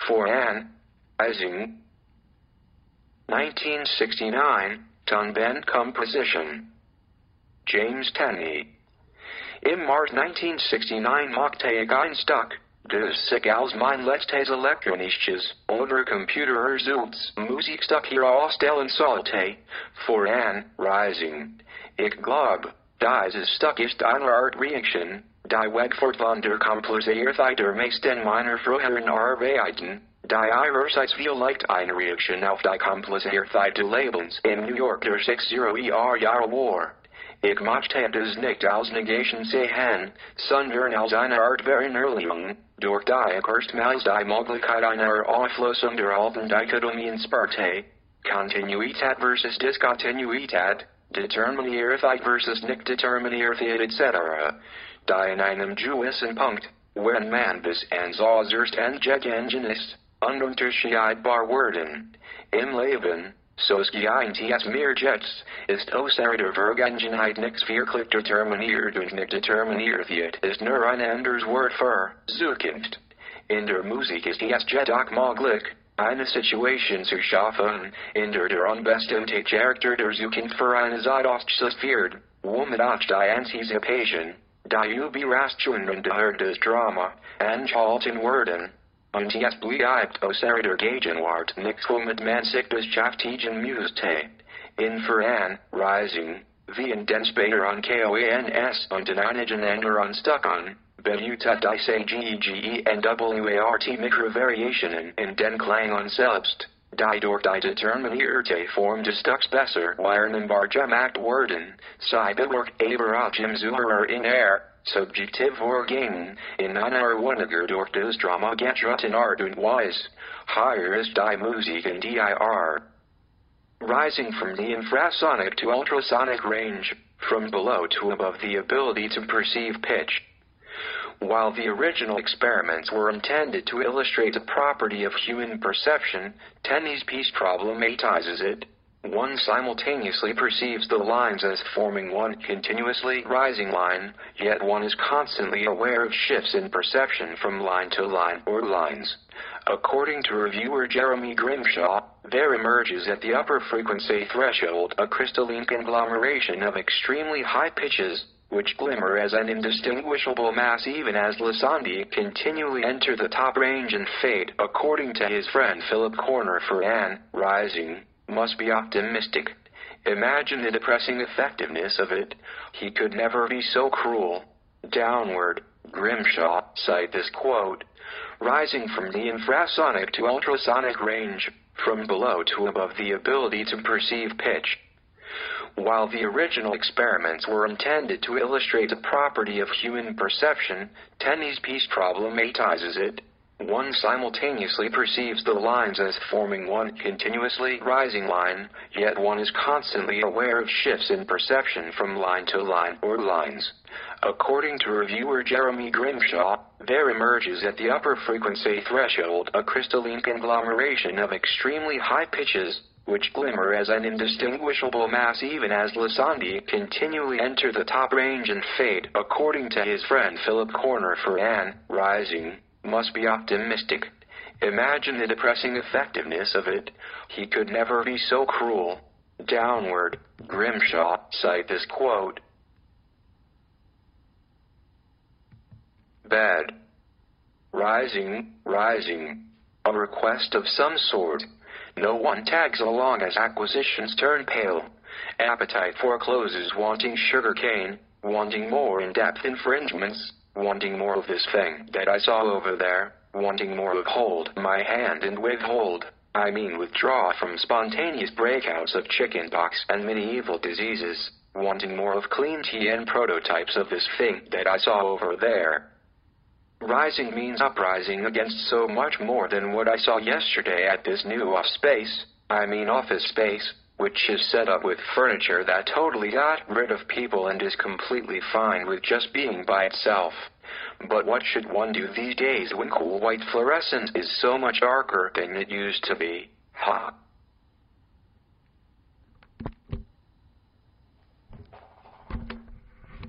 For an Rising. 1969, Tonbend Composition. James Tenney. Im Mart 1969 machte ik ein Stück, dus ik als mijn letztes elektronisches, oder Computer zults Musikstuk hier ausstellen sollte, for an Rising. Ik glaub, dieses Stück ist eine Art Reaction, die weg von der Kompliziertheit der meisten meiner früheren Arbeiten, die ihrerseits vielleicht eine Reaktion auf die Kompliziertheit des Lebens in New York der 60er Jahre war. Ich möchte das nicht als Negation sehen, sondern als eine Art Verinnerlichung, durch die ich erstmals die Möglichkeit einer Auflösung der alten Dichotomien spürte. Kontinuität versus Diskontinuität, Determiniertheit versus Nicht-Determiniertheit etc. Die in einem gewissen Punkt, wenn man bis ans äußerst entgegen ist, ununterscheidbar werden. Im Leben, so's geeint mir jetzt, ist außer der Vergangenheit nichts wirklich determiniert und nicht determiniert wird, ist nur ein anderes Wort für Zukunft. In der Musik ist es jedoch möglich, eine Situation zu schaffen, in der unbestimmte Charakter der Zukunft für eine Zeit auszuführen, womit auch die Antizipation, die Überraschung und das Drama, enthalten werden. Und es bleibt außer der Gegenwart nichts womit man sich beschäftigen müsste. In Veran Rising, wie in den späteren KONS und in einigen anderen Stücken, bejutet die CGENWART Mikrovariationen in den Klangen selbst, die durch die determinierte Form des Stücks besser wahrnehmbar gemacht werden, sei bewirkt aber auch im Zuhörer in subjektiv vorgehen, in einer weniger durch das Drama getrennten Art und Weise. Hier ist die Musik in DIR. Rising from the infrasonic to ultrasonic range, from below to above the ability to perceive pitch. While the original experiments were intended to illustrate the property of human perception, Tenney's piece problematizes it. One simultaneously perceives the lines as forming one continuously rising line, yet one is constantly aware of shifts in perception from line to line or lines. According to reviewer Jeremy Grimshaw, there emerges at the upper frequency threshold a crystalline conglomeration of extremely high pitches, which glimmer as an indistinguishable mass even as glissandi continually enter the top range and fade. According to his friend Philip Corner, for an Rising must be optimistic. Imagine the depressing effectiveness of it. He could never be so cruel. Downward, Grimshaw cite this quote, rising from the infrasonic to ultrasonic range, from below to above the ability to perceive pitch. While the original experiments were intended to illustrate the property of human perception, Tenney's piece problematizes it. One simultaneously perceives the lines as forming one continuously rising line, yet one is constantly aware of shifts in perception from line to line or lines. According to reviewer Jeremy Grimshaw, there emerges at the upper frequency threshold a crystalline conglomeration of extremely high pitches, which glimmer as an indistinguishable mass even as glissandi continually enter the top range and fade. According to his friend Philip Corner, for an Rising must be optimistic. Imagine the depressing effectiveness of it. He could never be so cruel. Downward, Grimshaw cite this quote. Bad. Rising, rising. A request of some sort. No one tags along as acquisitions turn pale. Appetite forecloses, wanting sugar cane, wanting more in-depth infringements, wanting more of this thing that I saw over there, wanting more of hold my hand and withhold, I mean withdraw from spontaneous breakouts of chickenpox and medieval diseases, wanting more of clean tea and prototypes of this thing that I saw over there. Rising means uprising against so much more than what I saw yesterday at this new office space, which is set up with furniture that totally got rid of people and is completely fine with just being by itself. But what should one do these days when cool white fluorescence is so much darker than it used to be? Ha!